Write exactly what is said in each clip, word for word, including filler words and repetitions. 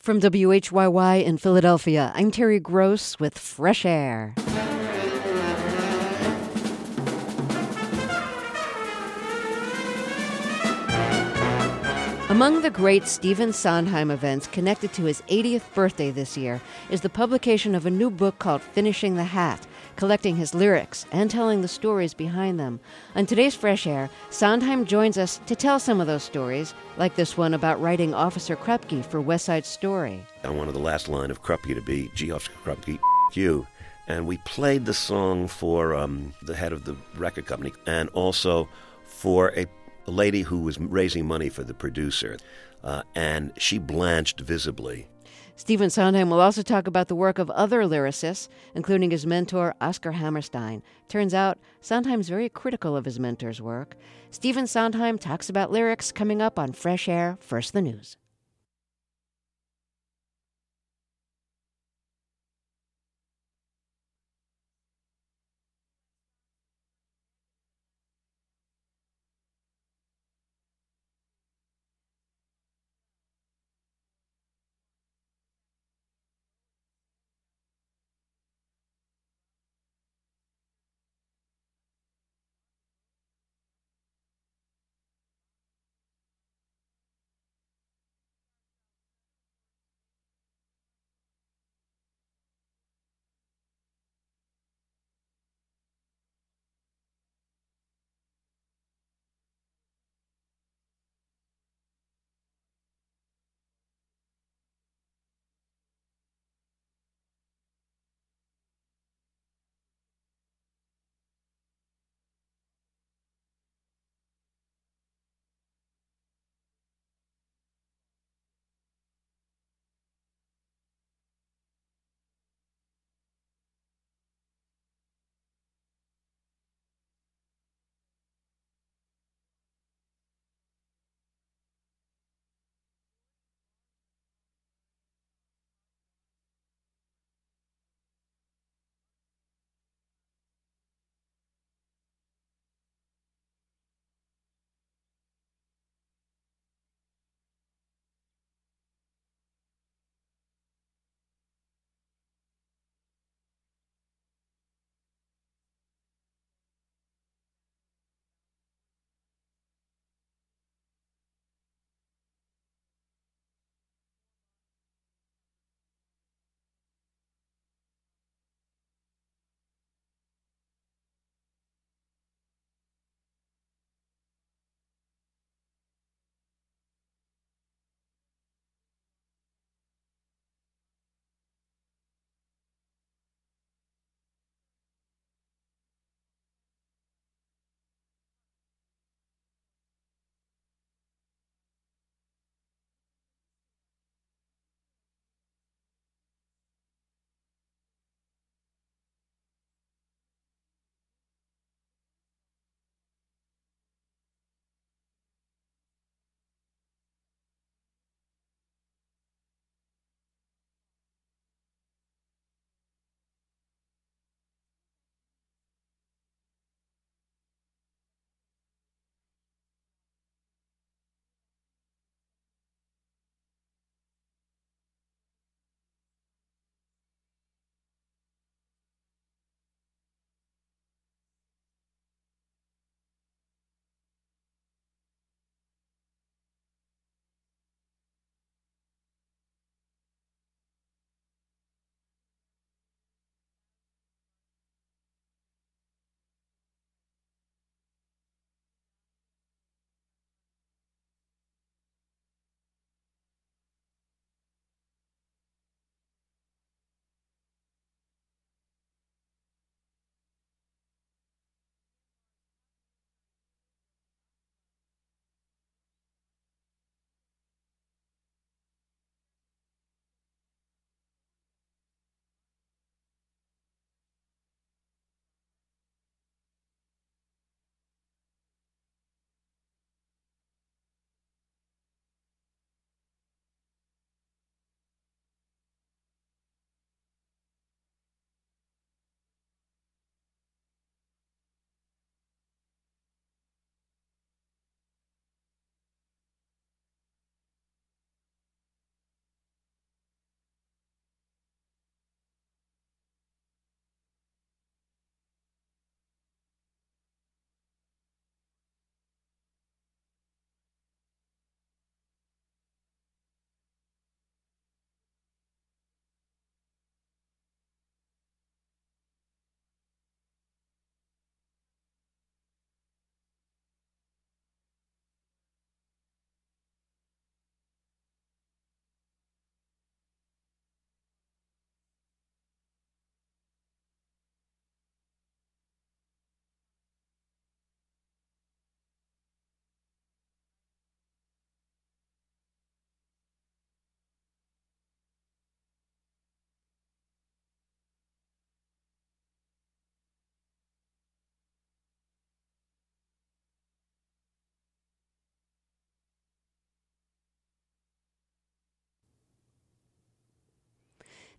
From W H Y Y in Philadelphia, I'm Terry Gross with Fresh Air. Among the great Stephen Sondheim events connected to his eightieth birthday this year is the publication of a new book called Finishing the Hat, collecting his lyrics and telling the stories behind them. On today's Fresh Air, Sondheim joins us to tell some of those stories, like this one about writing Officer Krupke for West Side Story. I wanted the last line of Krupke to be, "Gee, Officer Krupke, f*** you." And we played the song for um, the head of the record company and also for a a lady who was raising money for the producer, uh, and she blanched visibly. Stephen Sondheim will also talk about the work of other lyricists, including his mentor, Oscar Hammerstein. Turns out, Sondheim's very critical of his mentor's work. Stephen Sondheim talks about lyrics coming up on Fresh Air, First the News.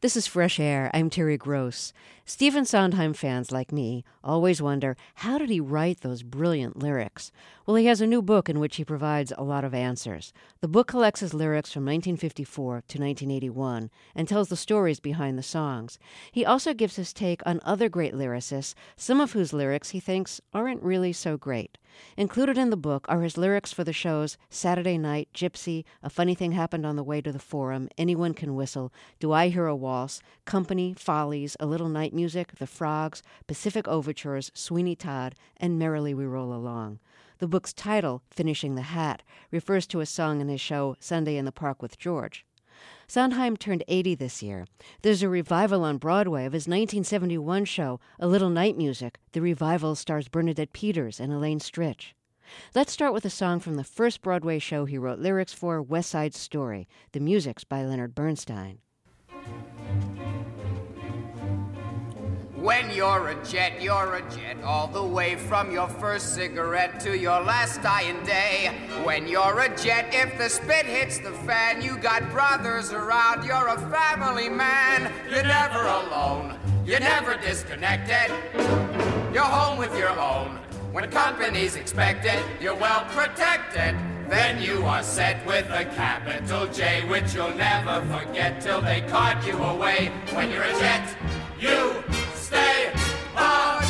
This is Fresh Air. I'm Terry Gross. Stephen Sondheim fans like me always wonder, how did he write those brilliant lyrics? Well, he has a new book in which he provides a lot of answers. The book collects his lyrics from nineteen fifty-four to nineteen eighty-one and tells the stories behind the songs. He also gives his take on other great lyricists, some of whose lyrics he thinks aren't really so great. Included in the book are his lyrics for the shows Saturday Night, Gypsy, A Funny Thing Happened on the Way to the Forum, Anyone Can Whistle, Do I Hear a Waltz, Company, Follies, A Little Night Music, The Frogs, Pacific Overtures, Sweeney Todd, and Merrily We Roll Along. The book's title, Finishing the Hat, refers to a song in his show Sunday in the Park with George. Sondheim turned eighty this year. There's a revival on Broadway of his nineteen seventy-one show, A Little Night Music. The revival stars Bernadette Peters and Elaine Stritch. Let's start with a song from the first Broadway show he wrote lyrics for, West Side Story. The music's by Leonard Bernstein. When you're a jet, you're a jet, all the way from your first cigarette to your last dying day. When you're a jet, if the spit hits the fan, you got brothers around, you're a family man. You're never alone, you're never disconnected, you're home with your own. When company's expected, you're well protected. Then you are set with a capital J, which you'll never forget till they cart you away. When you're a jet, you stay on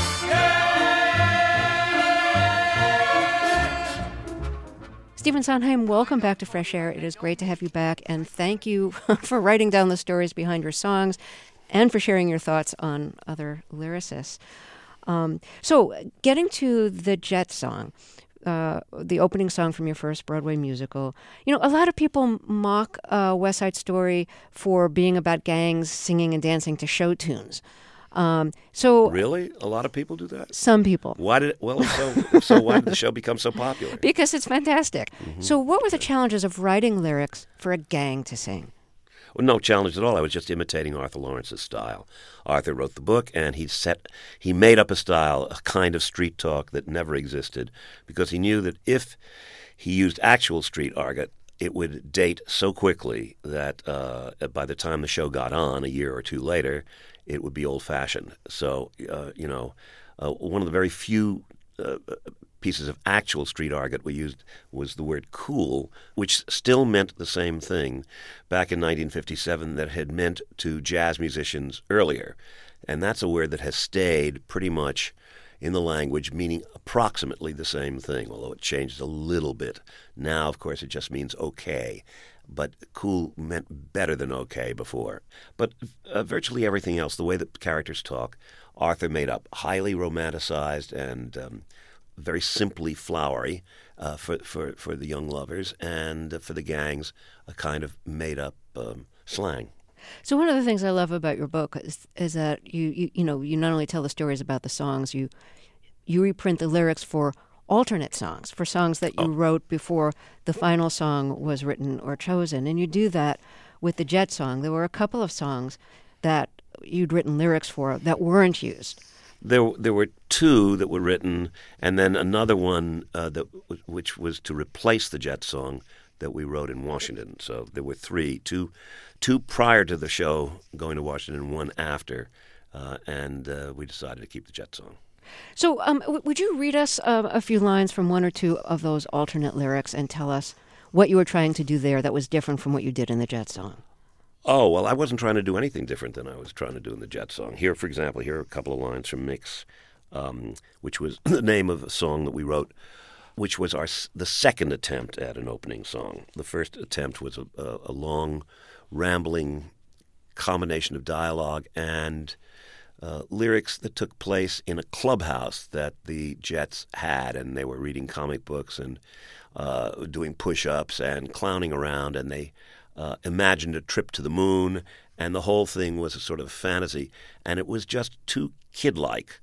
jet. Stephen Sondheim, welcome back to Fresh Air. It is great to have you back, and thank you for writing down the stories behind your songs and for sharing your thoughts on other lyricists. Um, so, getting to the Jet song, uh, the opening song from your first Broadway musical, you know, a lot of people mock uh, West Side Story for being about gangs singing and dancing to show tunes. Um, so Really? A lot of people do that? Some people. Why did it, well, so, so why did the show become so popular? Because it's fantastic. Mm-hmm. So what were the challenges of writing lyrics for a gang to sing? Well, no challenge at all. I was just imitating Arthur Lawrence's style. Arthur wrote the book, and he set he made up a style, a kind of street talk that never existed, because he knew that if he used actual street argot, it would date so quickly that uh, by the time the show got on, a year or two later, it would be old-fashioned. So, uh, you know, uh, one of the very few uh, pieces of actual street argot we used was the word cool, which still meant the same thing back in nineteen fifty-seven that had meant to jazz musicians earlier. And that's a word that has stayed pretty much in the language, meaning approximately the same thing, although it changed a little bit. Now, of course, it just means okay. But cool meant better than okay before. But uh, virtually everything else, the way that characters talk, Arthur made up, highly romanticized and um, very simply flowery uh, for, for, for the young lovers, and uh, for the gangs, a kind of made-up um, slang. So one of the things I love about your book is, is that you, you you know you not only tell the stories about the songs, you you reprint the lyrics for alternate songs, for songs that you oh. wrote before the final song was written or chosen, and you do that with the Jet song. There were a couple of songs that you'd written lyrics for that weren't used. There, there were two that were written, and then another one uh, that which was to replace the Jet song that we wrote in Washington. So there were three, two, two prior to the show going to Washington, and one after, uh, and uh, we decided to keep the Jet song. So um, w- would you read us uh, a few lines from one or two of those alternate lyrics and tell us what you were trying to do there that was different from what you did in the Jet song? Oh, well, I wasn't trying to do anything different than I was trying to do in the Jet song. Here, for example, here are a couple of lines from Mix, um, which was the name of a song that we wrote, which was our the second attempt at an opening song. The first attempt was a, a, a long, rambling combination of dialogue and uh, lyrics that took place in a clubhouse that the Jets had, and they were reading comic books and uh, doing push-ups and clowning around, and they uh, imagined a trip to the moon, and the whole thing was a sort of fantasy, and it was just too kid-like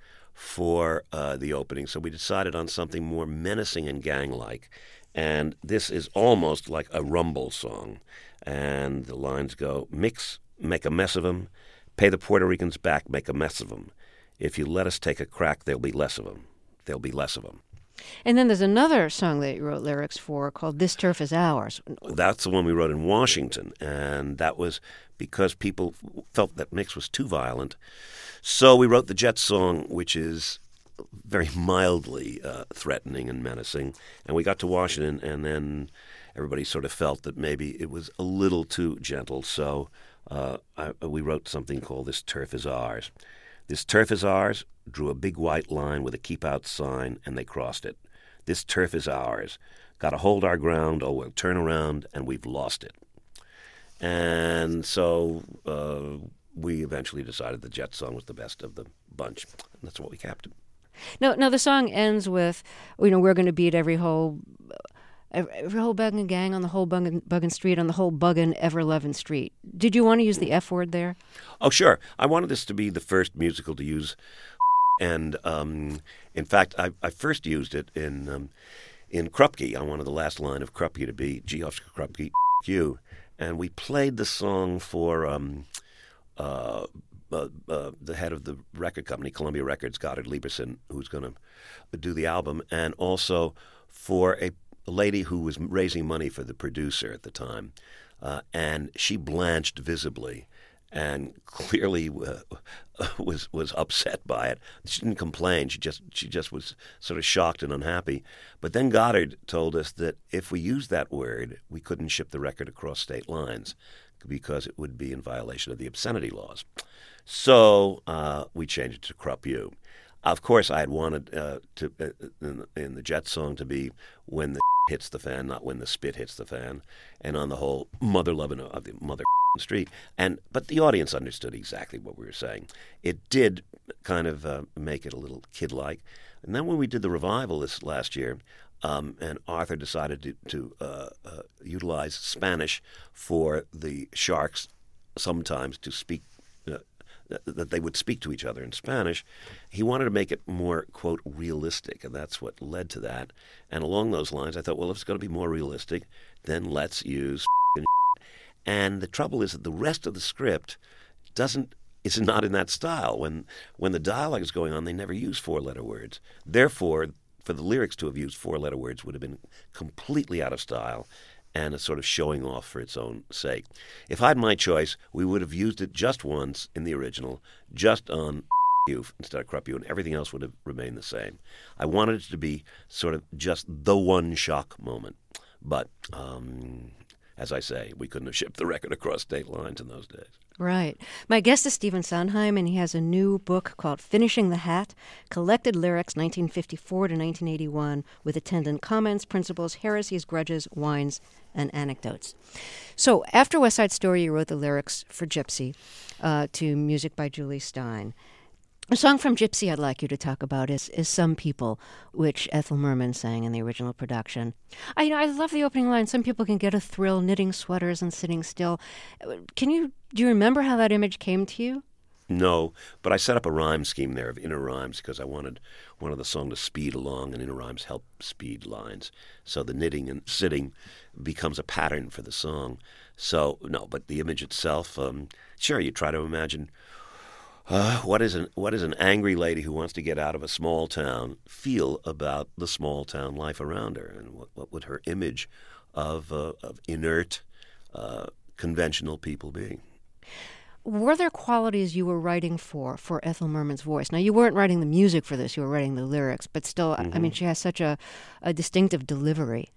for uh, the opening, so we decided on something more menacing and gang-like. And this is almost like a rumble song. And the lines go, mix, make a mess of 'em, pay the Puerto Ricans back, make a mess of 'em. If you let us take a crack, there'll be less of 'em. There'll be less of 'em. And then there's another song that you wrote lyrics for called This Turf Is Ours. That's the one we wrote in Washington, and that was because people felt that mix was too violent. So we wrote the Jets song, which is very mildly uh, threatening and menacing. And we got to Washington, and then everybody sort of felt that maybe it was a little too gentle. So uh, I, we wrote something called This Turf Is Ours. This turf is ours, drew a big white line with a keep out sign, and they crossed it. This turf is ours. Got to hold our ground, or we'll turn around, and we've lost it. And so uh, we eventually decided the Jets song was the best of the bunch. And that's what we kept. Now, now the song ends with, you know, we're going to beat every whole, every whole buggin' gang on the whole buggin', buggin' street, on the whole buggin' ever-lovin' street. Did you want to use the F word there? Oh, sure. I wanted this to be the first musical to use, and um, in fact, I, I first used it in um, in Krupke. I wanted the last line of Krupke to be G. Oscar Krupke, you. And we played the song for um, uh, uh, uh, the head of the record company, Columbia Records, Goddard Lieberson, who's going to do the album, and also for a a lady who was raising money for the producer at the time, uh, and she blanched visibly and clearly uh, was was upset by it. She didn't complain. She just she just was sort of shocked and unhappy. But then Goddard told us that if we used that word, we couldn't ship the record across state lines because it would be in violation of the obscenity laws. So uh, we changed it to Krupp U. Of course, I had wanted uh, to uh, in, in the Jets song to be when the hits the fan, not when the spit hits the fan, and on the whole mother loving of the mother street. And but the audience understood exactly what we were saying. It did kind of uh, make it a little kid-like. And then when we did the revival this last year, um, and Arthur decided to, to uh, uh, utilize Spanish for the Sharks sometimes to speak. Uh, that they would speak to each other in Spanish, he wanted to make it more, quote, realistic, and that's what led to that. And along those lines, I thought, well, if it's going to be more realistic, then let's use and the trouble is that the rest of the script doesn't is not in that style. When when the dialogue is going on, they never use four-letter words. Therefore, for the lyrics to have used four-letter words would have been completely out of style and a sort of showing off for its own sake. If I had my choice, we would have used it just once in the original, just on you instead of Krupp you, and everything else would have remained the same. I wanted it to be sort of just the one shock moment. But, um, as I say, we couldn't have shipped the record across state lines in those days. Right. My guest is Stephen Sondheim, and he has a new book called Finishing the Hat, Collected Lyrics nineteen fifty-four to nineteen eighty-one, with attendant comments, principles, heresies, grudges, wines, and anecdotes. So after West Side Story, you wrote the lyrics for Gypsy uh, to music by Julie Stein. A song from Gypsy I'd like you to talk about is, is Some People, which Ethel Merman sang in the original production. I, you know, I love the opening line, some people can get a thrill knitting sweaters and sitting still. Can you, do you remember how that image came to you? No, but I set up a rhyme scheme there of inner rhymes because I wanted one of the song to speed along, and inner rhymes help speed lines. So the knitting and sitting becomes a pattern for the song. So, no, but the image itself, um, sure, you try to imagine Uh, what is an what is an angry lady who wants to get out of a small town feel about the small town life around her, and what, what would her image of uh, of inert, uh, conventional people be? Were there qualities you were writing for for Ethel Merman's voice? Now, you weren't writing the music for this; you were writing the lyrics, but still, mm-hmm. I mean, she has such a, a distinctive delivery.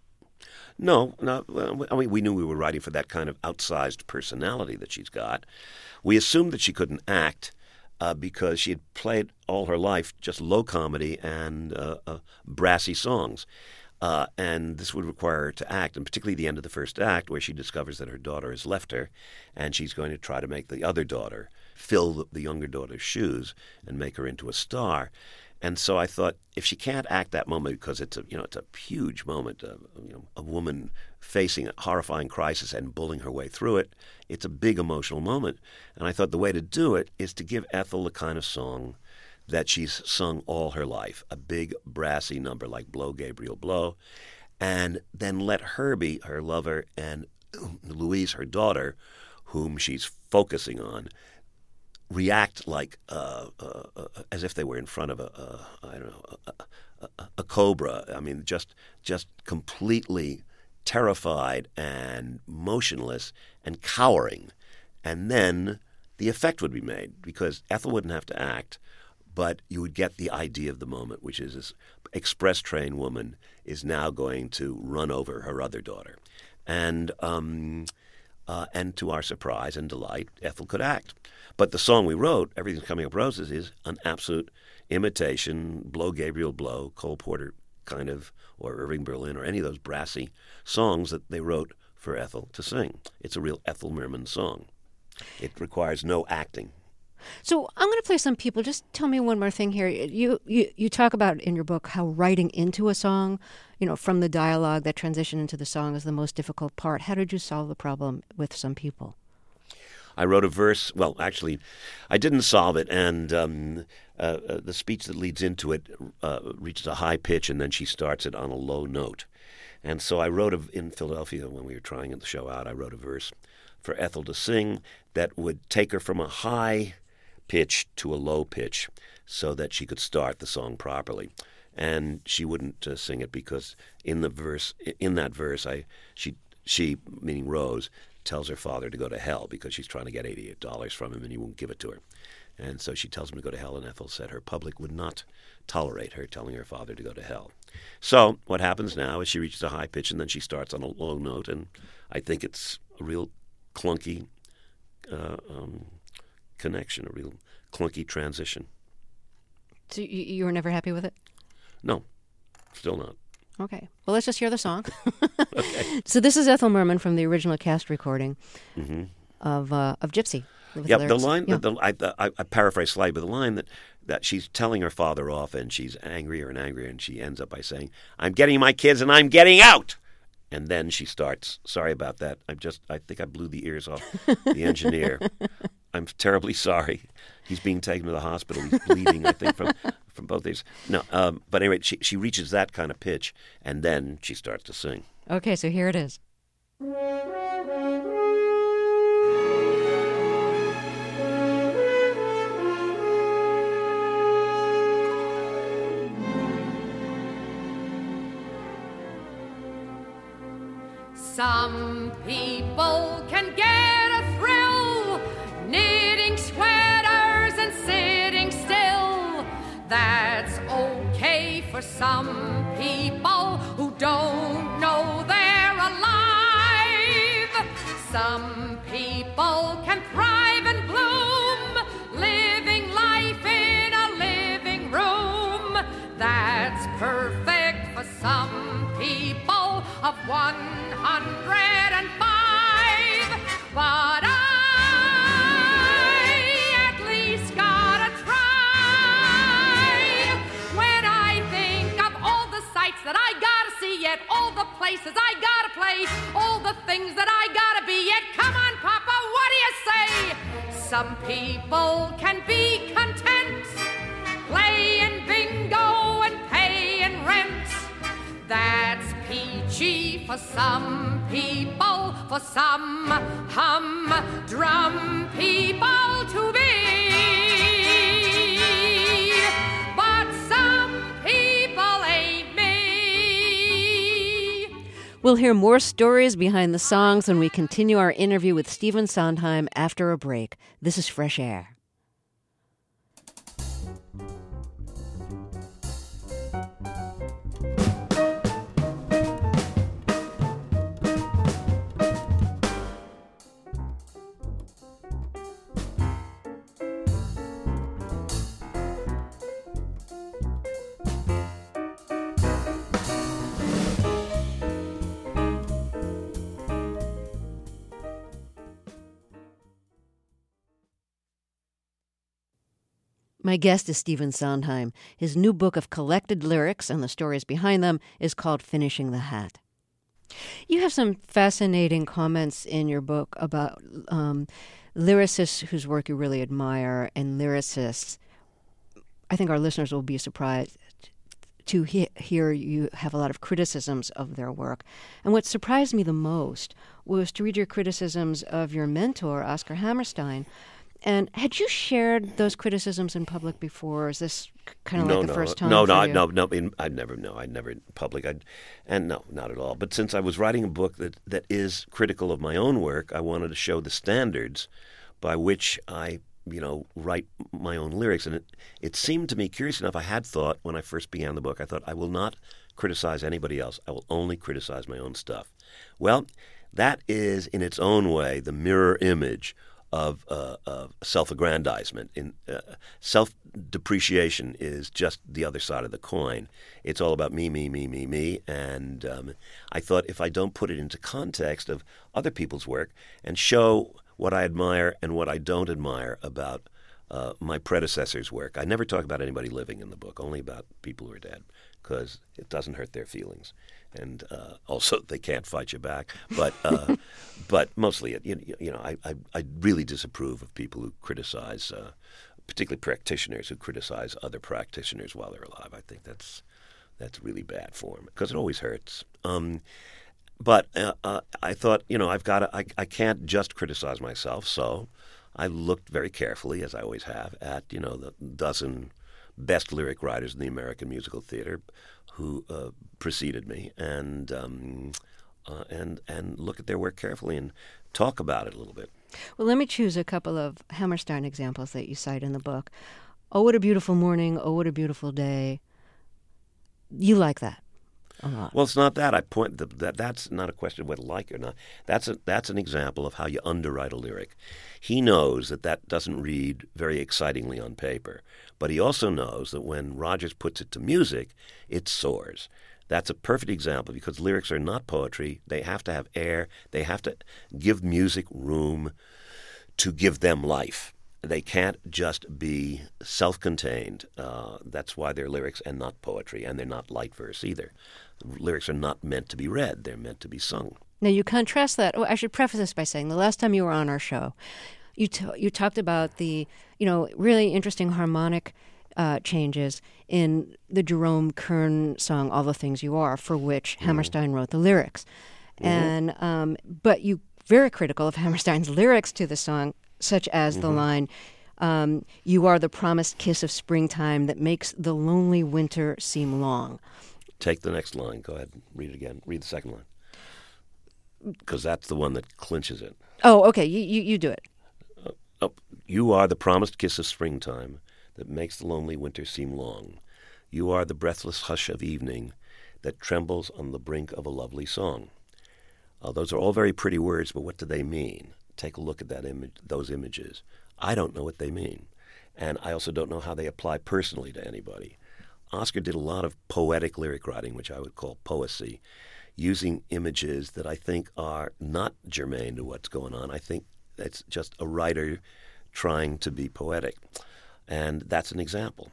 No, no. I mean, we knew we were writing for that kind of outsized personality that she's got. We assumed that she couldn't act uh, because she had played all her life just low comedy and uh, uh, brassy songs. Uh, and this would require her to act, and particularly the end of the first act where she discovers that her daughter has left her, and she's going to try to make the other daughter fill the, the younger daughter's shoes and make her into a star. And so I thought, if she can't act that moment, because it's a you know it's a huge moment, uh, you know, a woman facing a horrifying crisis and bullying her way through it, it's a big emotional moment. And I thought the way to do it is to give Ethel the kind of song that she's sung all her life, a big brassy number like Blow Gabriel Blow, and then let Herbie, her lover, and Louise, her daughter, whom she's focusing on, react like uh, uh, uh, as if they were in front of a, a I don't know a, a, a cobra. I mean, just just completely terrified and motionless and cowering. And then the effect would be made, because Ethel wouldn't have to act, but you would get the idea of the moment, which is this express train woman is now going to run over her other daughter. And um, uh, and to our surprise and delight, Ethel could act. But the song we wrote, Everything's Coming Up Roses, is an absolute imitation, Blow Gabriel Blow, Cole Porter kind of, or Irving Berlin, or any of those brassy songs that they wrote for Ethel to sing. It's a real Ethel Merman song. It requires no acting. So I'm going to play some people. Just tell me one more thing here. You, you you talk about in your book how writing into a song, you know, from the dialogue, that transition into the song is the most difficult part. How did you solve the problem with Some People? I wrote a verse. Well, actually, I didn't solve it, and um, uh, uh, the speech that leads into it uh, reaches a high pitch, and then she starts it on a low note. And so I wrote a, in Philadelphia when we were trying the show out, I wrote a verse for Ethel to sing that would take her from a high pitch to a low pitch so that she could start the song properly. And she wouldn't uh, sing it because in the verse, in that verse, I she she meaning Rose tells her father to go to hell because she's trying to get eighty-eight dollars from him and he won't give it to her. And so she tells him to go to hell, and Ethel said her public would not tolerate her telling her father to go to hell. So what happens now is she reaches a high pitch and then she starts on a low note, and I think it's a real clunky uh, um, connection, a real clunky transition. So you, you were never happy with it? No, still not. Okay. Well, let's just hear the song. Okay. So this is Ethel Merman from the original cast recording Mm-hmm. of uh, of Gypsy. Yep, the lyrics. line, Yeah. the, the, I, I paraphrase slightly, but the line that, that she's telling her father off and she's angrier and angrier, and she ends up by saying, I'm getting my kids and I'm getting out. And then she starts, sorry about that. I just, I think I blew the ears off the engineer. I'm terribly sorry. He's being taken to the hospital. He's bleeding, I think, from, from both these. No, um, but anyway, she, she reaches that kind of pitch, and then she starts to sing. Okay, so here it is. Some people can get a thrill knitting sweaters and sitting still. That's okay for some people who don't know they're alive. Some people can thrive and bloom, living life in a living room. That's perfect for some people of one hundred and five, but I at least gotta try. When I think of all the sights that I gotta see, yet all the places I gotta play, all the things that I gotta be, yet come on, Papa, what do you say? Some people can be content playing bingo and paying rent. That's peachy for some people, for some humdrum people to be. But some people ain't me. We'll hear more stories behind the songs when we continue our interview with Stephen Sondheim after a break. This is Fresh Air. My guest is Stephen Sondheim. His new book of collected lyrics and the stories behind them is called Finishing the Hat. You have some fascinating comments in your book about um, lyricists whose work you really admire and lyricists. I think our listeners will be surprised to he- hear you have a lot of criticisms of their work. And what surprised me the most was to read your criticisms of your mentor, Oscar Hammerstein. And had you shared those criticisms in public before? Or is this kind of no, like the no, first time no, for no, you? no, no, no. I never, no, I never in public. I'd, and no, not at all. But since I was writing a book that, that is critical of my own work, I wanted to show the standards by which I, you know, write my own lyrics. And it, it seemed to me, curious enough, I had thought when I first began the book, I thought I will not criticize anybody else. I will only criticize my own stuff. Well, that is in its own way the mirror image of, uh, of self-aggrandizement. In uh, self-depreciation is just the other side of the coin. It's all about me, me, me, me, me. And um, I thought if I don't put it into context of other people's work and show what I admire and what I don't admire about uh, my predecessors' work. I never talk about anybody living in the book, only about people who are dead, because it doesn't hurt their feelings. And uh, also, they can't fight you back. But uh, but mostly, you, you know, I, I, I really disapprove of people who criticize, uh, particularly practitioners who criticize other practitioners while they're alive. I think that's that's really bad form, because it always hurts. Um, but uh, uh, I thought, you know, I've got to, I, I can't just criticize myself, so I looked very carefully, as I always have, at, you know, the dozen best lyric writers in the American musical theater who uh, preceded me, and um, uh, and and look at their work carefully and talk about it a little bit. Well, let me choose a couple of Hammerstein examples that you cite in the book. Oh, What a Beautiful Morning, Oh, What a Beautiful Day. You like that a lot. Well, it's not that. I point the, that that's not a question of whether like it or not. That's a, that's an example of how you underwrite a lyric. He knows that that doesn't read very excitingly on paper, but he also knows that when Rodgers puts it to music, it soars. That's a perfect example, because lyrics are not poetry. They have to have air. They have to give music room to give them life. They can't just be self-contained. Uh, that's why they're lyrics and not poetry, and they're not light verse either. Lyrics are not meant to be read. They're meant to be sung. Now, you contrast that. Oh, I should preface this by saying the last time you were on our show, you t- you talked about the, you know, really interesting harmonic uh, changes in the Jerome Kern song, All the Things You Are, for which mm. Hammerstein wrote the lyrics. Mm-hmm. And um, but you very critical of Hammerstein's lyrics to the song, such as mm-hmm. the line, um, you are the promised kiss of springtime that makes the lonely winter seem long. Take the next line. Go ahead and read it again. Read the second line. Because that's the one that clinches it. Oh, okay. You you, you do it. Uh, oh, you are the promised kiss of springtime that makes the lonely winter seem long. You are the breathless hush of evening that trembles on the brink of a lovely song. Uh, those are all very pretty words, but what do they mean? Take a look at that image, those images. I don't know what they mean. And I also don't know how they apply personally to anybody. Oscar did a lot of poetic lyric writing, which I would call poesy, using images that I think are not germane to what's going on. I think it's just a writer trying to be poetic. And that's an example.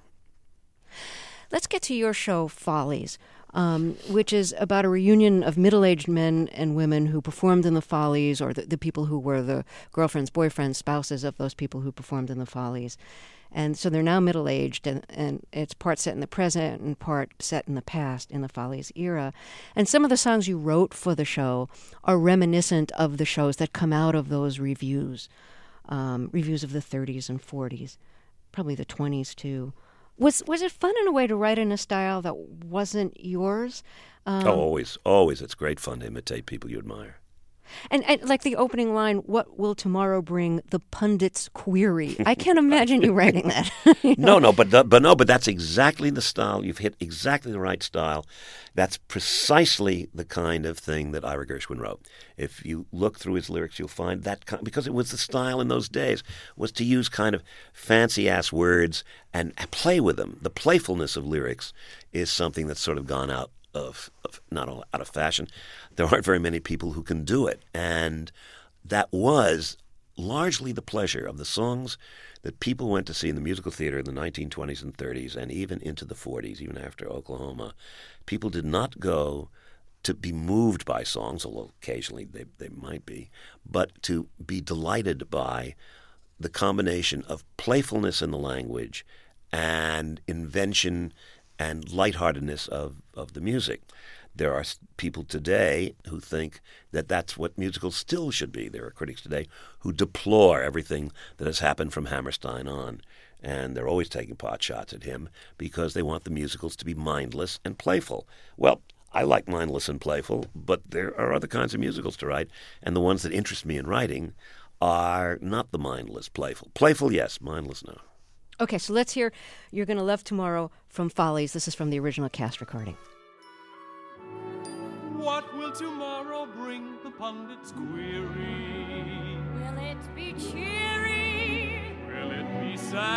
Let's get to your show, Follies, um, which is about a reunion of middle-aged men and women who performed in the Follies, or the, the people who were the girlfriends, boyfriends, spouses of those people who performed in the Follies. And so they're now middle-aged, and, and it's part set in the present and part set in the past, in the Follies era. And some of the songs you wrote for the show are reminiscent of the shows that come out of those reviews, um, reviews of the thirties and forties, probably the twenties too. Was was it fun in a way to write in a style that wasn't yours? Um, oh, always, always. It's great fun to imitate people you admire. And, and like the opening line, what will tomorrow bring? The pundits query. I can't imagine you writing that. you know? No, no, but the, but no, but that's exactly the style. You've hit exactly the right style. That's precisely the kind of thing that Ira Gershwin wrote. If you look through his lyrics, you'll find that kind, because it was the style in those days, was to use kind of fancy-ass words and play with them. The playfulness of lyrics is something that's sort of gone out Of, of not all out of fashion. There aren't very many people who can do it. And that was largely the pleasure of the songs that people went to see in the musical theater in the nineteen twenties and thirties, and even into the forties, even after Oklahoma. People did not go to be moved by songs, although occasionally they, they might be, but to be delighted by the combination of playfulness in the language and invention and lightheartedness of, of the music. There are people today who think that that's what musicals still should be. There are critics today who deplore everything that has happened from Hammerstein on. And they're always taking pot shots at him because they want the musicals to be mindless and playful. Well, I like mindless and playful, but there are other kinds of musicals to write, and the ones that interest me in writing are not the mindless, playful. Playful, yes. Mindless, no. Okay, so let's hear You're Gonna Love Tomorrow from Follies. This is from the original cast recording. What will tomorrow bring, the pundits query? Will it be cheery? Will it be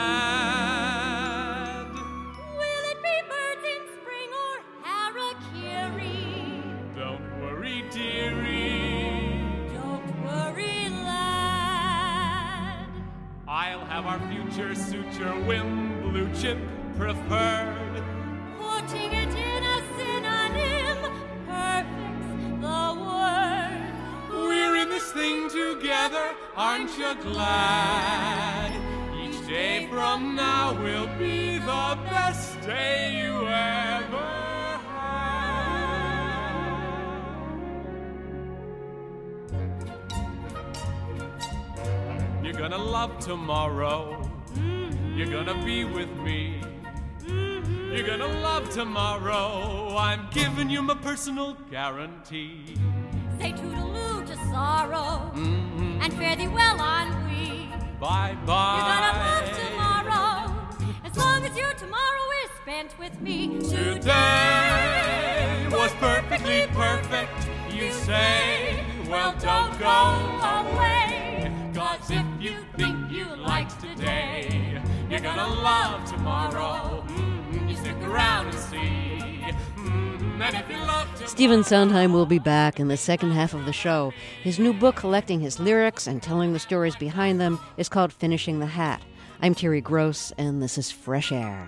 sad? Will it be birds in spring or harakiri? Don't worry, dearie. Don't worry, lad. I'll have our future suture whim, blue chip preferred. Putting it in a synonym, perfect's the word. We're in this thing together, aren't you glad? Each day from now will be the best day you ever had. You're gonna love tomorrow. Mm-hmm. You're gonna be with me. Mm-hmm. You're gonna love tomorrow. I'm giving you my personal guarantee. Say toodaloo to sorrow, Mm-hmm. and fare thee well, ennui. Bye-bye. You're gonna love tomorrow, as long as your tomorrow is spent with me. Today was perfectly perfect, you say. Well, don't go away, 'cause if you think you like today, you're gonna love tomorrow. Mm-hmm. You stick around and see. Mm-hmm. And if you love tomorrow... Stephen Sondheim will be back in the second half of the show. His new book collecting his lyrics and telling the stories behind them is called Finishing the Hat. I'm Terry Gross, and this is Fresh Air.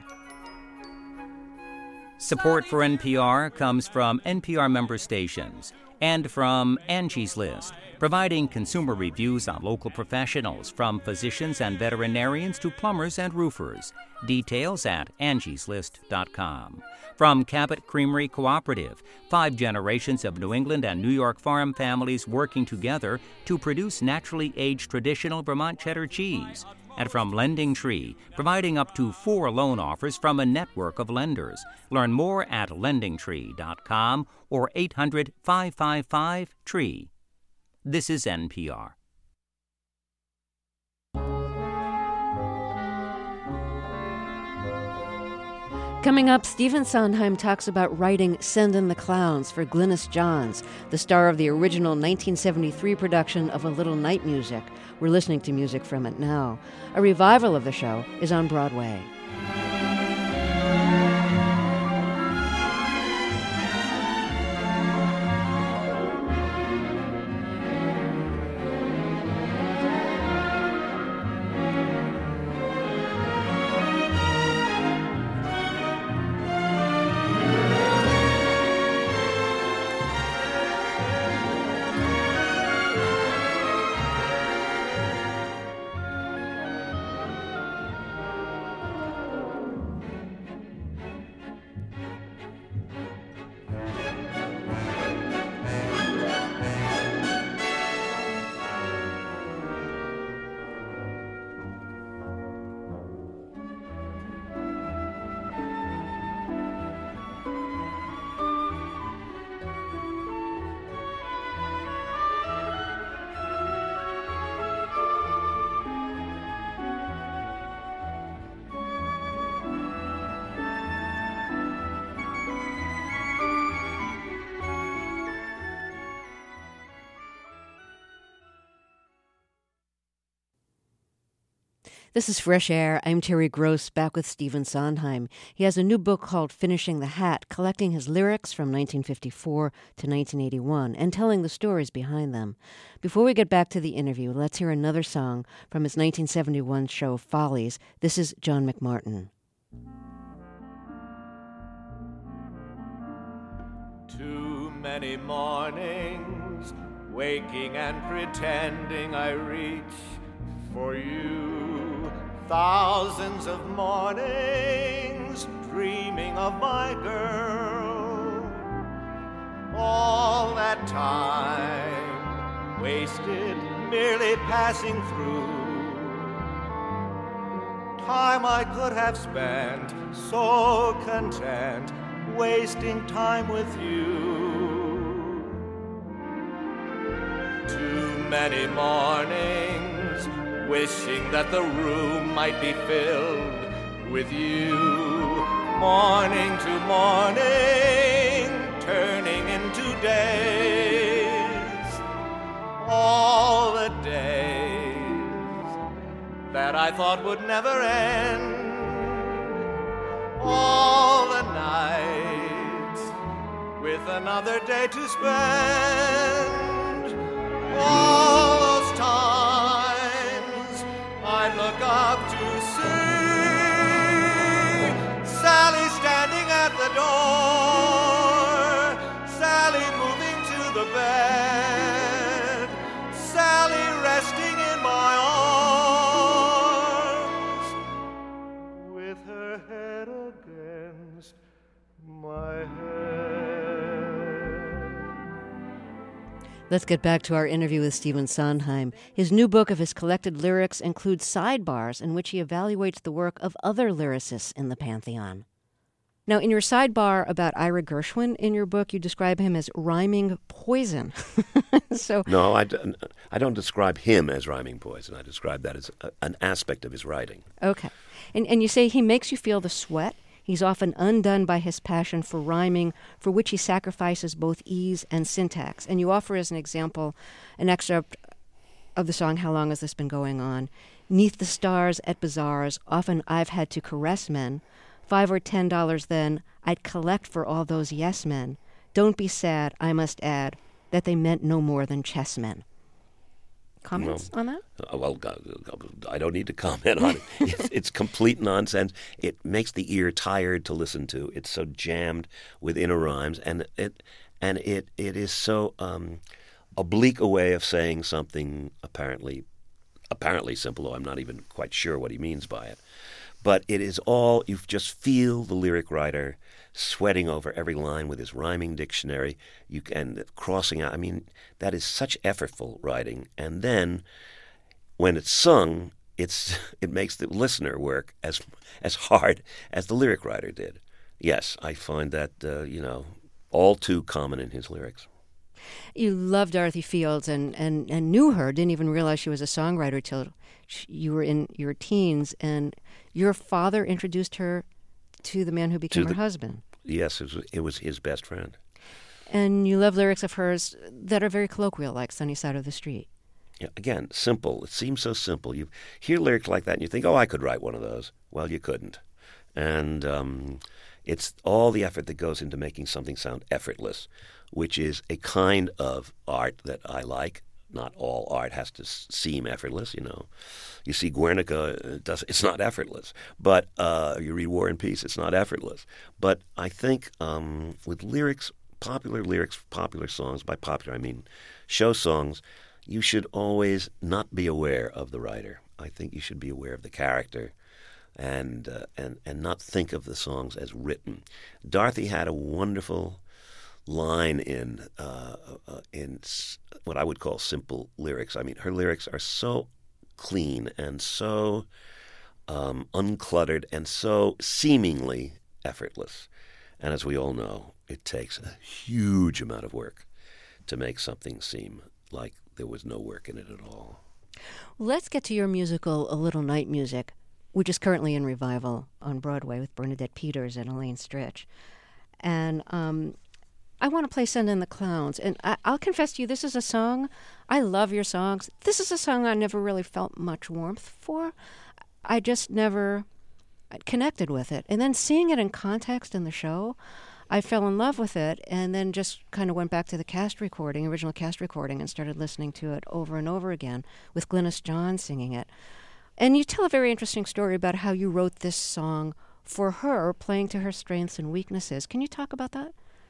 Support for N P R comes from N P R member stations and from Angie's List, providing consumer reviews on local professionals, from physicians and veterinarians to plumbers and roofers. Details at angies list dot com. From Cabot Creamery Cooperative, five generations of New England and New York farm families working together to produce naturally aged traditional Vermont cheddar cheese. And from Lending Tree, providing up to four loan offers from a network of lenders. Learn more at lending tree dot com or eight hundred, five five five, T R E E. This is N P R. Coming up, Stephen Sondheim talks about writing Send in the Clowns for Glynis Johns, the star of the original nineteen seventy-three production of A Little Night Music. We're listening to music from it now. A revival of the show is on Broadway. This is Fresh Air. I'm Terry Gross, back with Stephen Sondheim. He has a new book called Finishing the Hat, collecting his lyrics from nineteen fifty-four to nineteen eighty-one and telling the stories behind them. Before we get back to the interview, let's hear another song from his nineteen seventy-one show Follies. This is John McMartin. Too many mornings, waking and pretending I reach for you. Thousands of mornings, dreaming of my girl. all that time wasted merely passing through. Time I could have spent so content, wasting time with you. Too many mornings wishing that the room might be filled with you. Morning to morning, turning into days. All the days that I thought would never end. All the nights with another day to spend. All those times I look up to see Sally standing at the door, Sally moving to the bed, Sally resting in my arms, with her head against my head. Let's get back to our interview with Stephen Sondheim. His new book of his collected lyrics includes sidebars in which he evaluates the work of other lyricists in the Pantheon. Now, in your sidebar about Ira Gershwin in your book, you describe him as rhyming poison. so No, I, d- I don't describe him as rhyming poison. I describe that as a, an aspect of his writing. Okay. And, and you say he makes you feel the sweat. He's often undone by his passion for rhyming, for which he sacrifices both ease and syntax. And you offer as an example an excerpt of the song, How Long Has This Been Going On? "'Neath the stars at bazaars, often I've had to caress men. Five or ten dollars then, I'd collect for all those yes men. Don't be sad, I must add, that they meant no more than chessmen." Comments well, on that? Uh, well, I don't need to comment on it. It's, it's complete nonsense. It makes the ear tired to listen to. It's so jammed with inner rhymes, and it and it it is so um, oblique a way of saying something apparently apparently simple. I'm not even quite sure what he means by it. But it is all, you just feel the lyric writer sweating over every line with his rhyming dictionary, you and crossing out. I mean, that is such effortful writing. And then when it's sung, it's it makes the listener work as as hard as the lyric writer did. Yes, I find that, uh, you know, all too common in his lyrics. You love Dorothy Fields and, and, and knew her, didn't even realize she was a songwriter till you were in your teens, and your father introduced her to the man who became To her the- husband. Yes, it was, it was his best friend. And you love lyrics of hers that are very colloquial, like Sunny Side of the Street. Yeah, again, simple. It seems so simple. You hear lyrics like that and you think, oh, I could write one of those. Well, you couldn't. And um, it's all the effort that goes into making something sound effortless, which is a kind of art that I like. Not all art has to s- seem effortless, you know. You see Guernica, it does, it's not effortless. But uh, you read War and Peace, it's not effortless. But I think um, with lyrics, popular lyrics, popular songs, by popular I mean show songs, you should always not be aware of the writer. I think you should be aware of the character and uh, and and not think of the songs as written. Dorothy had a wonderful line in uh, uh, in s- what I would call simple lyrics. I mean, her lyrics are so clean and so um, uncluttered and so seemingly effortless. And as we all know, it takes a huge amount of work to make something seem like there was no work in it at all. Let's get to your musical, A Little Night Music, which is currently in revival on Broadway with Bernadette Peters and Elaine Stritch. And um, I want to play Send in the Clowns. And I, I'll confess to you, this is a song, I love your songs. This is a song I never really felt much warmth for. I just never connected with it. And then seeing it in context in the show, I fell in love with it, and then just kind of went back to the cast recording, original cast recording, and started listening to it over and over again with Glynis John singing it. And you tell a very interesting story about how you wrote this song for her, playing to her strengths and weaknesses. Can you talk about that?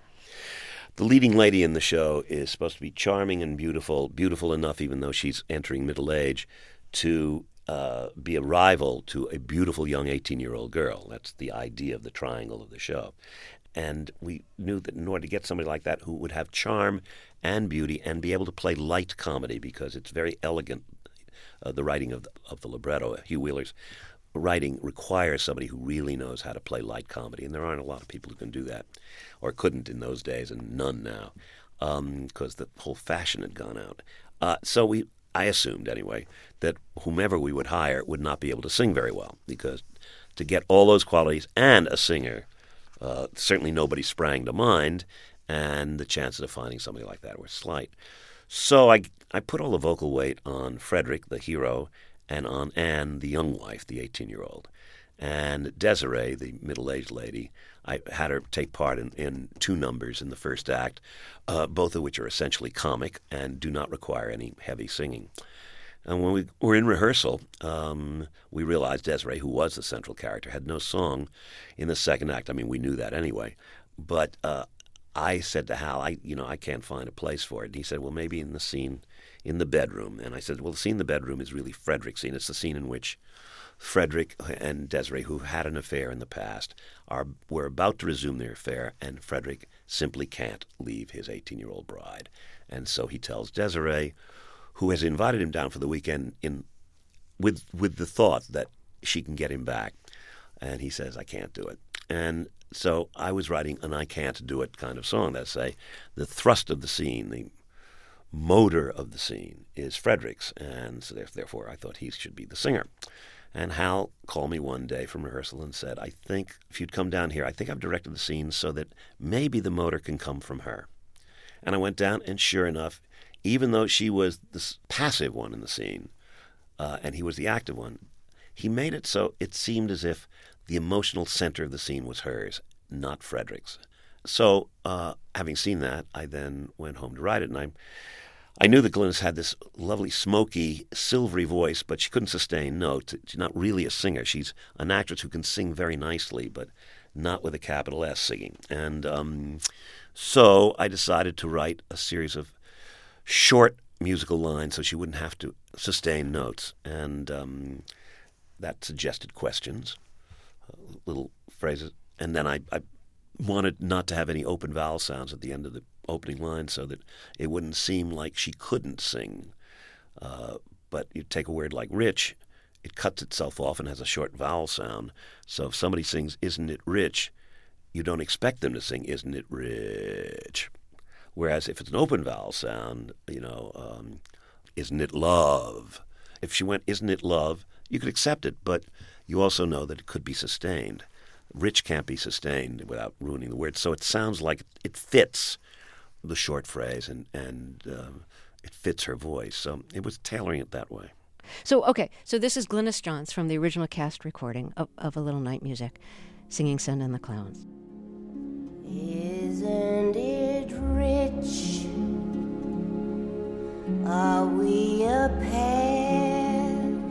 The leading lady in the show is supposed to be charming and beautiful, beautiful enough even though she's entering middle age, to uh, be a rival to a beautiful young eighteen-year-old girl. That's the idea of the triangle of the show. and we knew that in order to get somebody like that who would have charm and beauty and be able to play light comedy, because it's very elegant, uh, the writing of the, of the libretto, Hugh Wheeler's writing requires somebody who really knows how to play light comedy, and there aren't a lot of people who can do that, or couldn't in those days, and none now, because um, the whole fashion had gone out. Uh, so we, I assumed anyway, that whomever we would hire would not be able to sing very well, because to get all those qualities and a singer, uh, certainly nobody sprang to mind, and the chances of finding somebody like that were slight. So I, I put all the vocal weight on Frederick, the hero, and on Anne, the young wife, the eighteen-year-old. And Desiree, the middle-aged lady, I had her take part in, in two numbers in the first act, uh, both of which are essentially comic and do not require any heavy singing. And when we were in rehearsal, um, we realized Desiree, who was the central character, had no song in the second act. I mean, we knew that anyway. But uh, I said to Hal, I, you know, I can't find a place for it. And he said, well, maybe in the scene in the bedroom. And I said, well, the scene in the bedroom is really Frederick's scene. It's the scene in which Frederick and Desiree, who had an affair in the past, are were about to resume their affair, and Frederick simply can't leave his eighteen-year-old bride. And so he tells Desiree, who has invited him down for the weekend in with with the thought that she can get him back. And he says, I can't do it. And so I was writing an I can't do it kind of song. That's say the thrust of the scene, the motor of the scene is Frederick's, and so therefore I thought he should be the singer. And Hal called me one day from rehearsal and said, I think if you'd come down here, I think I've directed the scene so that maybe the motor can come from her. And I went down, and sure enough, even though she was the passive one in the scene, uh, and he was the active one, he made it so it seemed as if the emotional center of the scene was hers, not Frederick's. So, uh, having seen that, I then went home to write it, and I, I knew that Glynis had this lovely, smoky, silvery voice, but she couldn't sustain notes. She's not really a singer. She's an actress who can sing very nicely, but not with a capital S singing. And um, so I decided to write a series of short musical lines so she wouldn't have to sustain notes. And um, that suggested questions, uh, little phrases. And then I, I wanted not to have any open vowel sounds at the end of the opening line so that it wouldn't seem like she couldn't sing. Uh, but you take a word like rich, it cuts itself off and has a short vowel sound. So if somebody sings, isn't it rich, you don't expect them to sing, isn't it rich? Whereas if it's an open vowel sound, you know, um, isn't it love? If she went, isn't it love, you could accept it, but you also know that it could be sustained. Rich can't be sustained without ruining the word. So it sounds like it fits the short phrase, and, and uh, it fits her voice. So it was tailoring it that way. So, okay, so this is Glynis Johns from the original cast recording of, of A Little Night Music, singing Send in the Clowns. Isn't it rich? Are we a pair?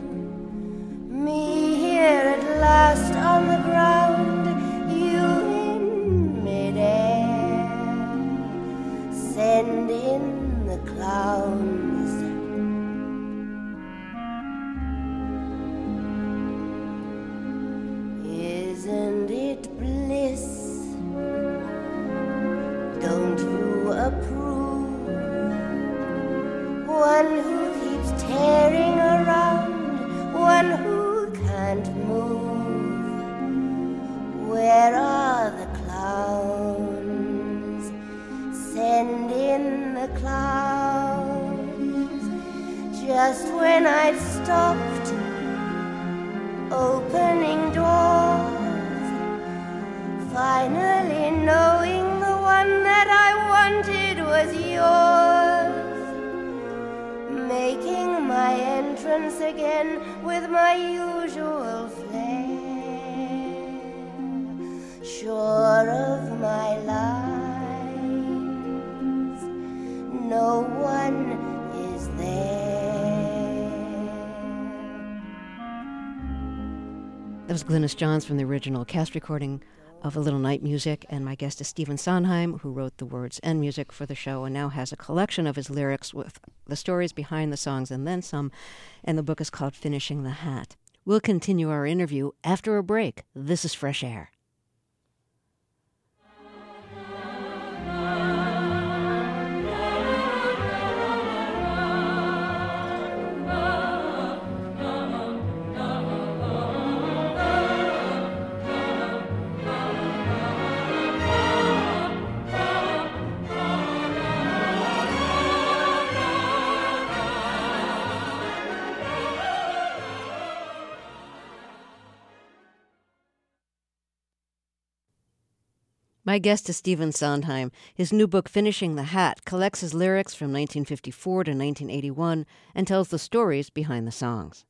Me here at last on the ground, you in midair. Send in the clowns. Isn't it bliss? Don't you approve? One who keeps tearing around, one who can't move. Where are the clowns? Send in the clowns. Just when I'd stopped opening doors, finally knowing the one that I wanted was yours, making my entrance again with my usual flair, sure of my lines, no one is there. That was Glynis Johns from the original cast recording of A Little Night Music, and my guest is Stephen Sondheim, who wrote the words and music for the show and now has a collection of his lyrics with the stories behind the songs and then some, and the book is called Finishing the Hat. We'll continue our interview after a break. This is Fresh Air. My guest is Stephen Sondheim. His new book, Finishing the Hat, collects his lyrics from nineteen fifty-four to nineteen eighty-one and tells the stories behind the songs.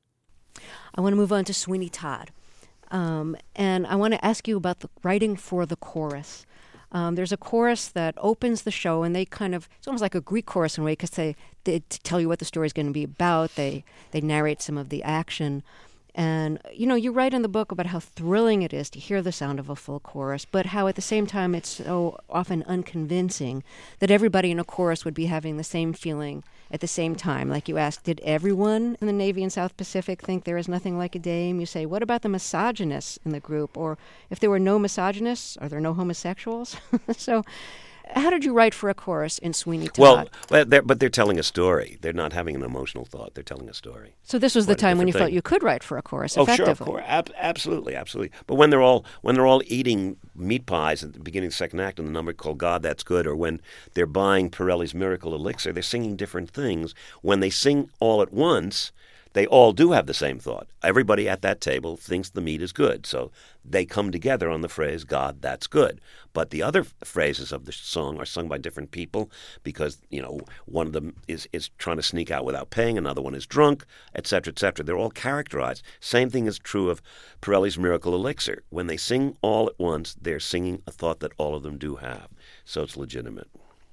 I want to move on to Sweeney Todd. Um, and I want to ask you about the writing for the chorus. Um, there's a chorus that opens the show, and they kind of, it's almost like a Greek chorus in a way, because they, they tell you what the story is going to be about. They, they narrate some of the action. And, you know, you write in the book about how thrilling it is to hear the sound of a full chorus, but how at the same time it's so often unconvincing that everybody in a chorus would be having the same feeling at the same time. Like you asked, did everyone in the Navy and South Pacific think there is nothing like a dame? You say, what about the misogynists in the group? Or if there were no misogynists, are there no homosexuals? So how did you write for a chorus in Sweeney Todd? Well, well they're, but they're telling a story. They're not having an emotional thought. They're telling a story. So this was the Quite a time when you different felt thing. you could write for a chorus Oh, effectively. sure, of course. Ab- absolutely, absolutely. But when they're all when they're all eating meat pies at the beginning of the second act in the number called God That's Good, or when they're buying Pirelli's Miracle Elixir, they're singing different things. When they sing all at once, they all do have the same thought. Everybody at that table thinks the meat is good, so they come together on the phrase, God, that's good. But the other f- phrases of the song are sung by different people because, you know, one of them is, is trying to sneak out without paying, another one is drunk, et cetera, et cetera. They're all characterized. Same thing is true of Pirelli's Miracle Elixir. When they sing all at once, they're singing a thought that all of them do have, so it's legitimate.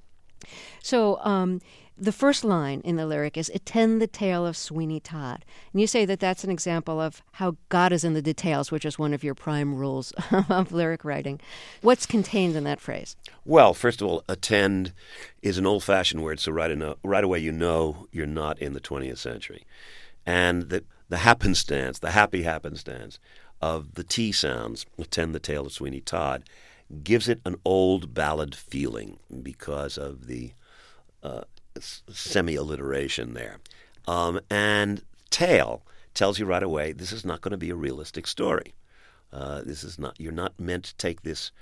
So um, the first line in the lyric is, attend the tale of Sweeney Todd. And you say that that's an example of how God is in the details, which is one of your prime rules of lyric writing. What's contained in that phrase? Well, first of all, attend is an old-fashioned word, so right, eno- right away you know you're not in the twentieth century. And the, the happenstance, the happy happenstance of the T sounds, attend the tale of Sweeney Todd, gives it an old ballad feeling because of the uh, semi-alliteration there. Um, and tale tells you right away this is not going to be a realistic story. Uh, this is not. You're not meant to take this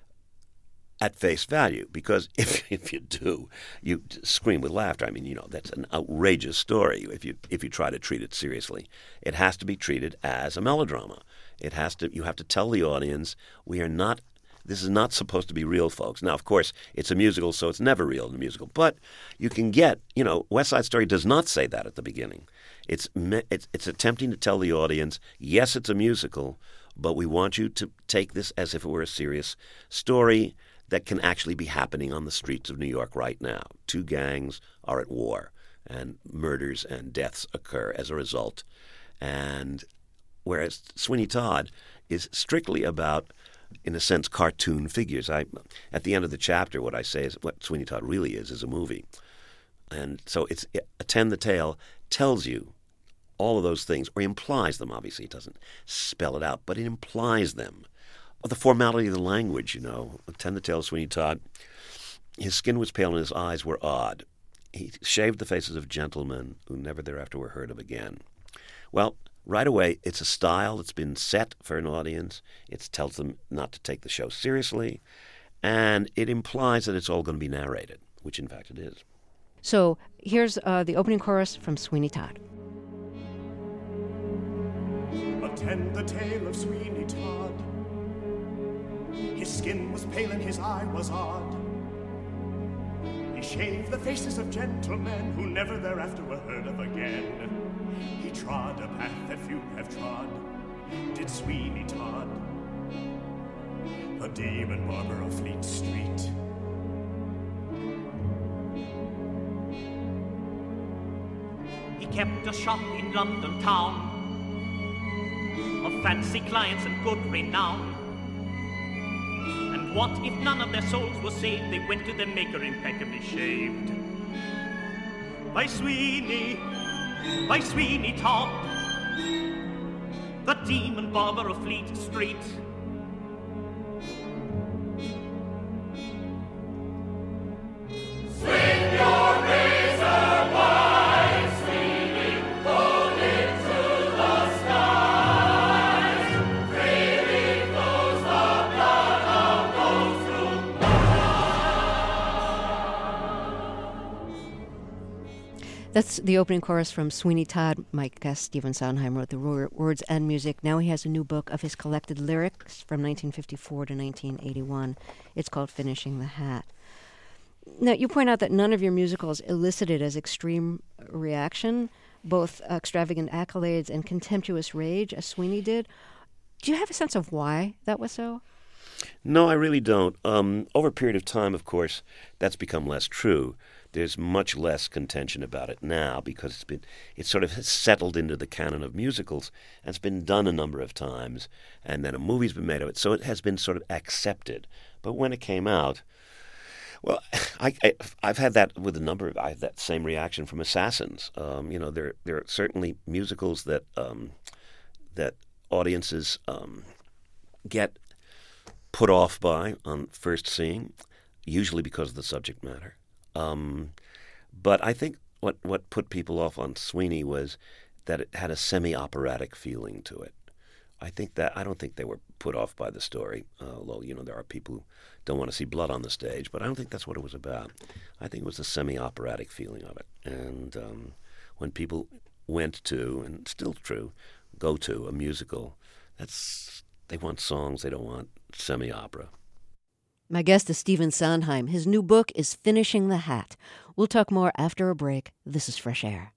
at face value, because if if you do, you scream with laughter. I mean, you know, that's an outrageous story if you if you try to treat it seriously. It has to be treated as a melodrama. It has to. You have to tell the audience we are not. This is not supposed to be real, folks. Now, of course, it's a musical, so it's never real in a musical. But you can get, you know, West Side Story does not say that at the beginning. It's it's, it's attempting to tell the audience, yes, it's a musical, but we want you to take this as if it were a serious story that can actually be happening on the streets of New York right now. Two gangs are at war, and murders and deaths occur as a result. And whereas Sweeney Todd is strictly about, in a sense, cartoon figures. I, at the end of the chapter, what I say is what Sweeney Todd really is, is a movie. And so it's Attend the Tale tells you all of those things, or implies them. Obviously, it doesn't spell it out, but it implies them. The formality of the language, you know. Attend the Tale of Sweeney Todd. His skin was pale and his eyes were odd. He shaved the faces of gentlemen who never thereafter were heard of again. Well, right away, it's a style that's been set for an audience. It tells them not to take the show seriously, and it implies that it's all going to be narrated, which in fact it is. So here's uh, the opening chorus from Sweeney Todd. Attend the tale of Sweeney Todd. His skin was pale and his eye was odd. He shaved the faces of gentlemen who never thereafter were heard of again. He trod a path that few have trod, did Sweeney Todd, a demon barber of Fleet Street. He kept a shop in London town, of fancy clients and good renown. And what if none of their souls were saved? They went to their maker impeccably shaved. By Sweeney, by Sweeney Todd, the demon barber of Fleet Street. Swing your razor wide, Sweeney, hold it to the skies. Freely flows the blood of those who That's the opening chorus from Sweeney Todd. My guest, Stephen Sondheim, wrote the words and music. Now he has a new book of his collected lyrics from nineteen fifty-four to nineteen eighty-one. It's called Finishing the Hat. Now, you point out that none of your musicals elicited as extreme reaction, both extravagant accolades and contemptuous rage, as Sweeney did. Do you have a sense of why that was so? No, I really don't. Um, over a period of time, of course, that's become less true. There's much less contention about it now because it's been it sort of has settled into the canon of musicals and it's been done a number of times, and then a movie's been made of it, so it has been sort of accepted. But when it came out, well, I, I, I've had that with a number of, I had that same reaction from Assassins. Um, you know, there there are certainly musicals that um, that audiences um, get put off by on first seeing, usually because of the subject matter. Um, but I think what what put people off on Sweeney was that it had a semi-operatic feeling to it. I think that I don't think they were put off by the story, uh, although you know there are people who don't want to see blood on the stage. But I don't think that's what it was about. I think it was a semi-operatic feeling of it. And um, when people went to, and still true, go to a musical, that's they want songs. They don't want semi-opera. My guest is Stephen Sondheim. His new book is Finishing the Hat. We'll talk more after a break. This is Fresh Air.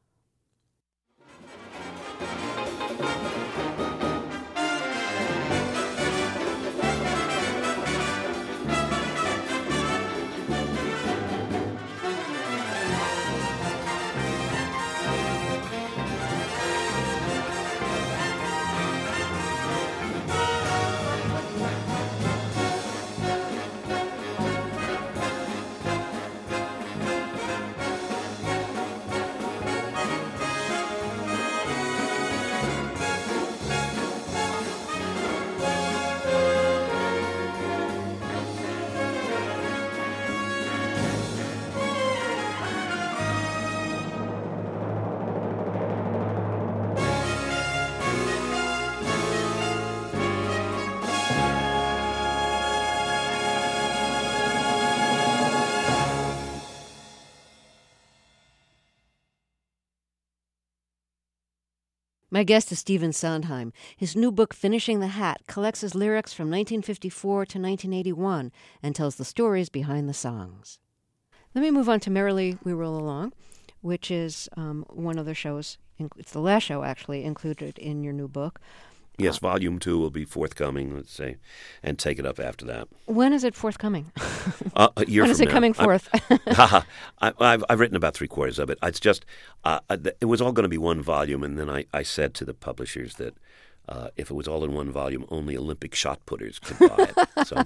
My guest is Stephen Sondheim. His new book, Finishing the Hat, collects his lyrics from nineteen fifty-four to nineteen eighty-one and tells the stories behind the songs. Let me move on to Merrily We Roll Along, which is um, one of the shows, it's the last show actually, included in your new book. Yes, uh, volume two will be forthcoming, let's say, and take it up after that. When is it forthcoming? Uh, a year when from is it now. coming forth? I, I've, I've written about three quarters of it. It's just, uh, it was all going to be one volume, and then I, I said to the publishers that uh, if it was all in one volume, only Olympic shot putters could buy it. so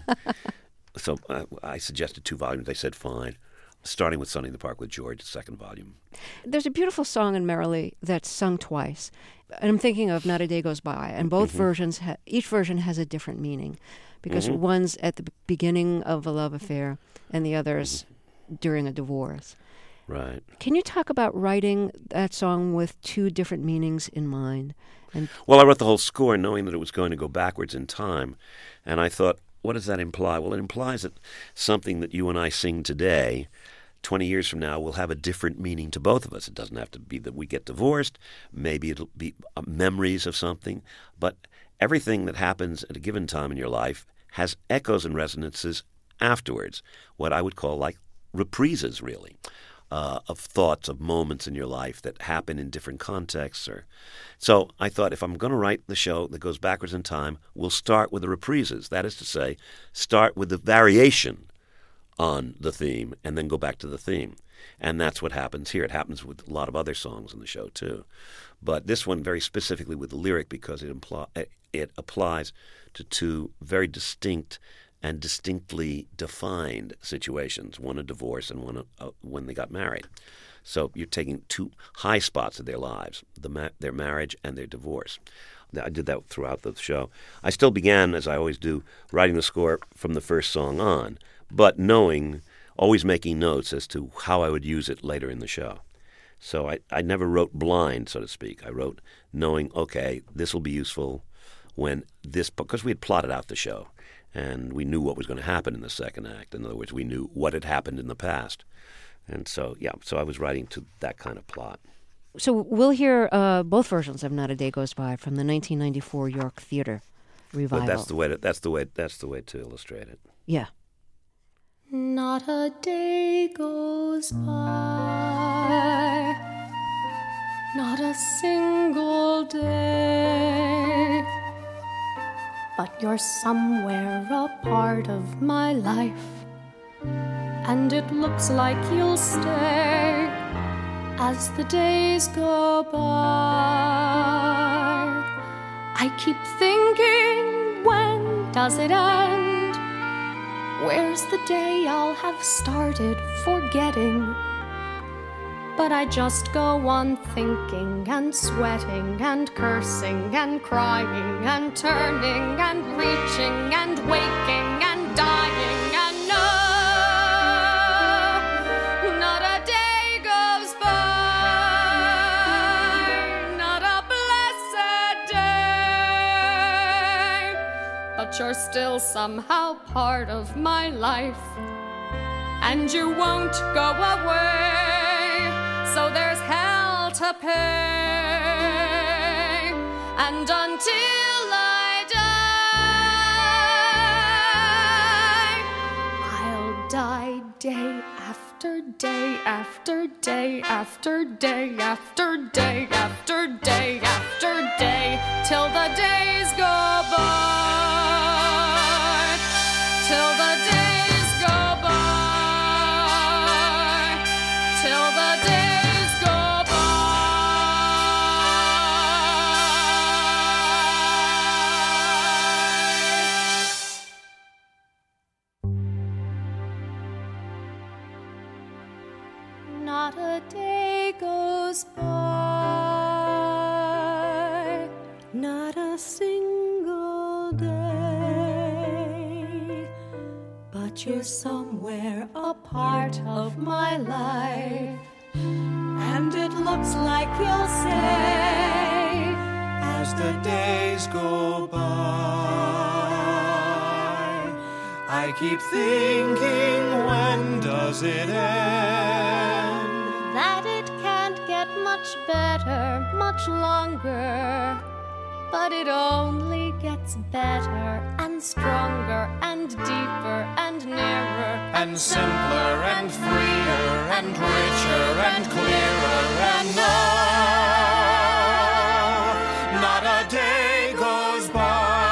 so uh, I suggested two volumes. They said fine. Starting with Sunny in the Park with George, the second volume. There's a beautiful song in Merrily that's sung twice. And I'm thinking of Not a Day Goes By. And both mm-hmm. versions, ha- each version has a different meaning. Because mm-hmm. one's at the beginning of a love affair and the other's mm-hmm. during a divorce. Right. Can you talk about writing that song with two different meanings in mind? And well, I wrote the whole score knowing that it was going to go backwards in time. And I thought, what does that imply? Well, it implies that something that you and I sing today, twenty years from now, will have a different meaning to both of us. It doesn't have to be that we get divorced. Maybe it'll be uh, memories of something. But everything that happens at a given time in your life has echoes and resonances afterwards, what I would call like reprises, really, uh, of thoughts, of moments in your life that happen in different contexts. Or So I thought if I'm going to write the show that goes backwards in time, we'll start with the reprises. That is to say, start with the variation on the theme and then go back to the theme. And that's what happens here. It happens with a lot of other songs in the show, too. But this one very specifically with the lyric because it impl- it applies to two very distinct and distinctly defined situations, one a divorce and one a, a, when they got married. So you're taking two high spots of their lives, the ma- their marriage and their divorce. I did that throughout the show. I still began, as I always do, writing the score from the first song on, but knowing, always making notes as to how I would use it later in the show. So I, I never wrote blind, so to speak. I wrote knowing, okay, this will be useful when this, because we had plotted out the show, and we knew what was going to happen in the second act. In other words, we knew what had happened in the past. And so, yeah, so I was writing to that kind of plot. So we'll hear uh, both versions of Not a Day Goes By from the nineteen ninety-four York Theater revival. But that's the way to, that's the way that's the way to illustrate it. Yeah. Not a day goes by, not a single day, but you're somewhere a part of my life, and it looks like you'll stay as the days go by. I keep thinking, when does it end? Where's the day I'll have started forgetting? But I just go on thinking and sweating and cursing and crying and turning and reaching and waking and dying, and no, not a day goes by, not a blessed day, but you're still somehow part of my life, and you won't go away, so there's hell to pay, and until I die, I'll die day after day after day after day after day after day after day, till the days go by. Till the days go by, till the days go by. Not a day goes by, not a single day, but you're somewhere a part of my life, and it looks like you'll say, as the days go by, I keep thinking, when does it end? That it can't get much better, much longer, but it only gets better and stronger and deeper and nearer and simpler and freer and richer and clearer, and no, not a day goes by,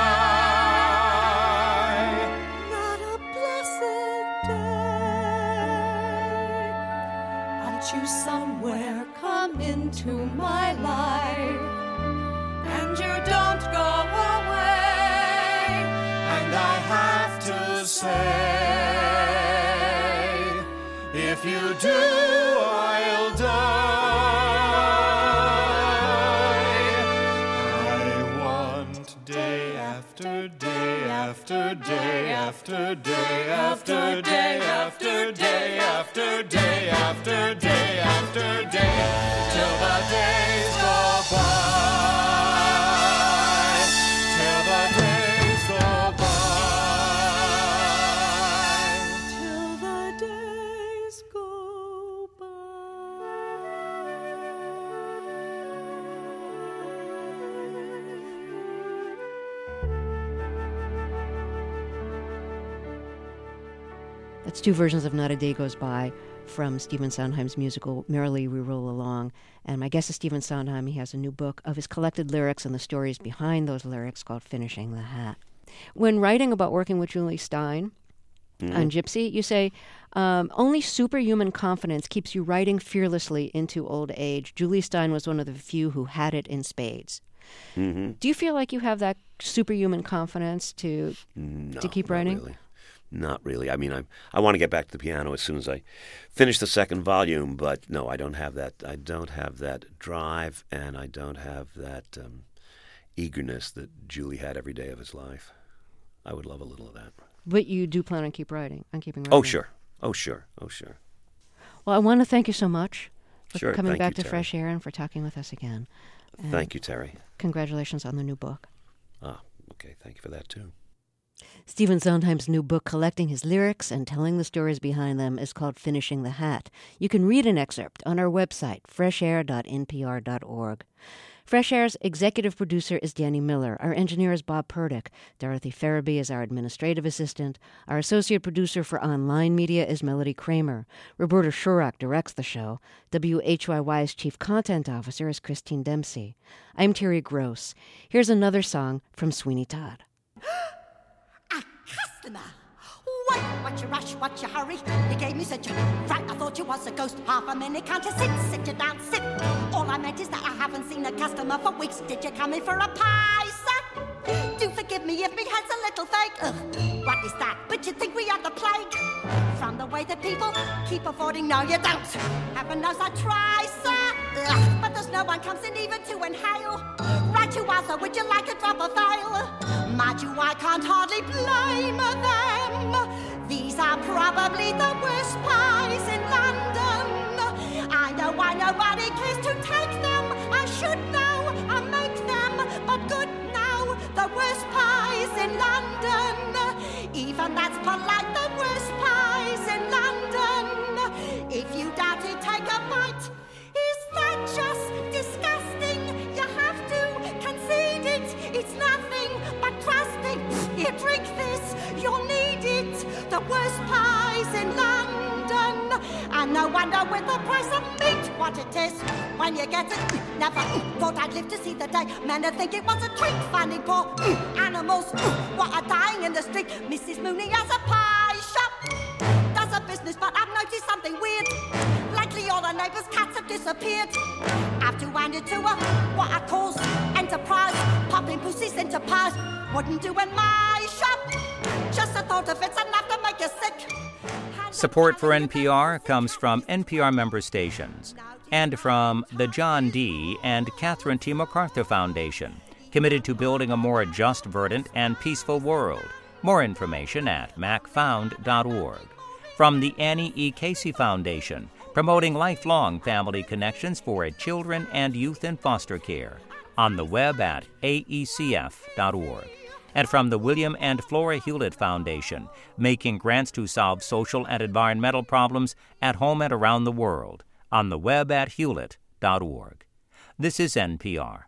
not a blessed day, but you somewhere come into my life, and you don't go away, and I have to say, if you do, I'll die. I want day after day after day after day after day after day after day after day after day, till the days go by. Till the days go by. till the days go by. That's two versions of Not a Day Goes By from Stephen Sondheim's musical Merrily We Roll Along. And my guest is Stephen Sondheim. He has a new book of his collected lyrics and the stories behind those lyrics called Finishing the Hat. When writing about working with Julie Stein mm-hmm. on Gypsy, you say, um, only superhuman confidence keeps you writing fearlessly into old age. Julie Stein was one of the few who had it in spades. Mm-hmm. Do you feel like you have that superhuman confidence to no, to keep writing? Not really. Not really. I mean, I I want to get back to the piano as soon as I finish the second volume, but no, I don't have that. I don't have that drive, and I don't have that um, eagerness that Julie had every day of his life. I would love a little of that. But you do plan on keep writing, on keeping writing? Oh, sure. Oh, sure. Oh, sure. Well, I want to thank you so much for sure. coming Thank back you, to Terry. Fresh Air and for talking with us again. And thank you, Terry. Congratulations on the new book. Ah, okay. Thank you for that, too. Stephen Sondheim's new book collecting his lyrics and telling the stories behind them is called Finishing the Hat. You can read an excerpt on our website, fresh air dot n p r dot org. Fresh Air's executive producer is Danny Miller. Our engineer is Bob Purdick. Dorothy Farabee is our administrative assistant. Our associate producer for online media is Melody Kramer. Roberta Shurak directs the show. W H Y Y's chief content officer is Christine Dempsey. I'm Terry Gross. Here's another song from Sweeney Todd. A customer! What? What you rush? What you hurry? You gave me such a fright. I thought you was a ghost. Half a minute, can't you sit? Sit you down, sit. All I meant is that I haven't seen a customer for weeks. Did you come in for a pie, sir? Do forgive me if me head's a little fake. Ugh, what is that? But you think we are the plague? From the way that people keep affording, no you don't. Heaven knows I try, sir. Ugh, but there's no one comes in even to inhale. Right you are, sir. Would you like a drop of ale? Mind you, I can't hardly blame them. These are probably the worst pies in London. I know why nobody cares to take them. I should know, I make them, but good now, the worst pies in London. Even that's polite, the worst pies in London. If you doubt it, take a bite. Is that just disgusting? You have to concede it. It's nothing but trusting. Here, drink this, you'll need it. The worst pies in London. And no wonder with the price of meat what it is when you get it. Never thought I'd live to see the day. Men would think it was a treat finding poor animals what are dying in the street. Missus Mooney has a pie shop, does a business, but I've noticed something weird. Lately all the neighbours' cats have disappeared. I've to hand it to her, what I calls enterprise, popping pussies into pies. Wouldn't do in my shop. Just the thought of it's enough to make you sick. Support for N P R comes from N P R member stations and from the John D. and Catherine T. MacArthur Foundation, committed to building a more just, verdant, and peaceful world. More information at mac found dot org. From the Annie E. Casey Foundation, promoting lifelong family connections for children and youth in foster care, on the web at a e c f dot org. And from the William and Flora Hewlett Foundation, making grants to solve social and environmental problems at home and around the world, on the web at hewlett dot org. This is N P R.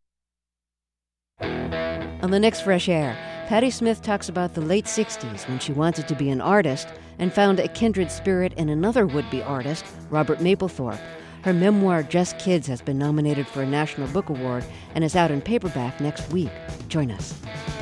On the next Fresh Air, Patti Smith talks about the late sixties when she wanted to be an artist and found a kindred spirit in another would-be artist, Robert Mapplethorpe. Her memoir, Just Kids, has been nominated for a National Book Award and is out in paperback next week. Join us.